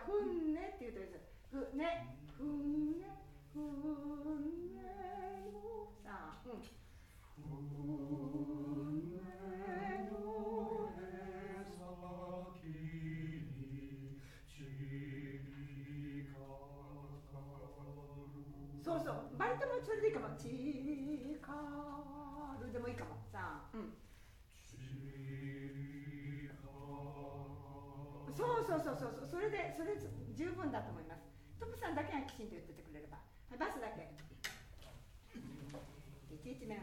ふんねって言うといいです。ふね、ふんね、ふんねのさあ、ふんねのへさきにちかかる。そうそう、バリトもそれでいいかも。ちかるでもいいかも。さあ、そうそうそうそう、それで十分だと思います。トムさんだけがきちんと言っててくれれば。バスだけ。1日目の